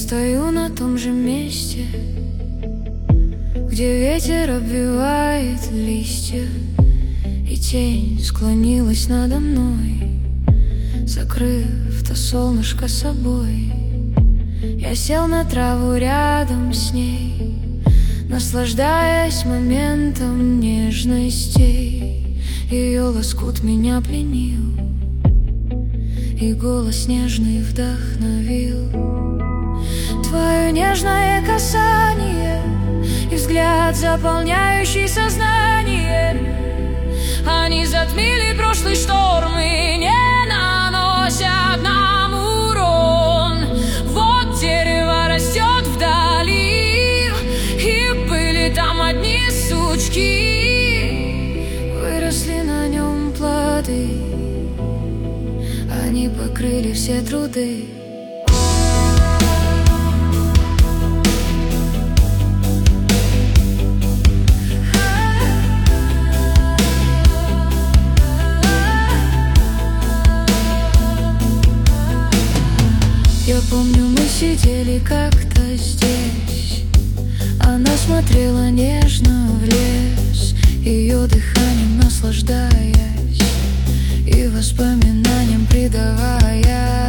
стою на том же месте, где ветер обвивает листья, и тень склонилась надо мной, закрыв то солнышко собой. Я сел на траву рядом с ней, наслаждаясь моментом нежностей. Ее лоскут меня пленил, и голос нежный вдохновил. Твое нежное касание и взгляд, заполняющий сознание, они затмили прошлый шторм и не наносят нам урон. Вот дерево растет вдали, и были там одни сучки. Выросли на нем плоды, они покрыли все труды. Я помню, мы сидели как-то здесь, она смотрела нежно в лес, ее дыханием наслаждаясь и воспоминаниям предаваясь.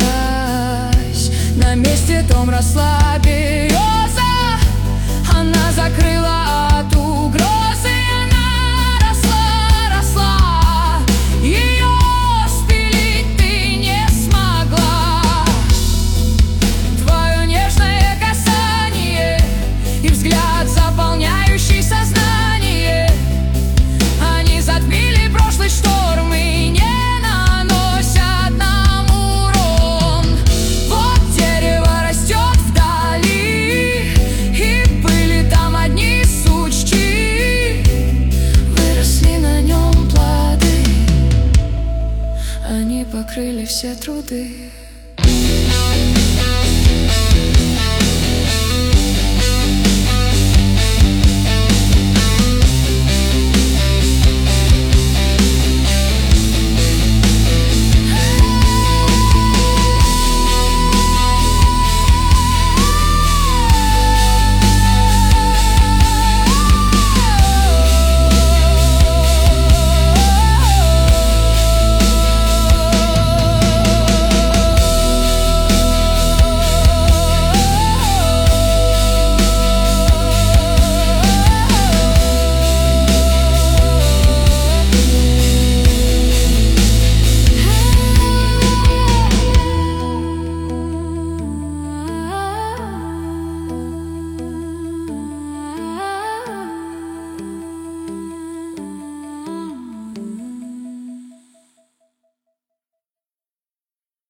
На месте том росла береза, она закрыла от угрозы. Она росла, росла, ее спилить ты не смогла. Твое нежное касание и взгляд, заполняющий сознание, они затмили прошлый шторм и не наносят нам урон. Вот дерево растет вдали, и были там одни сучки. Выросли на нем плоды, они покрыли все труды.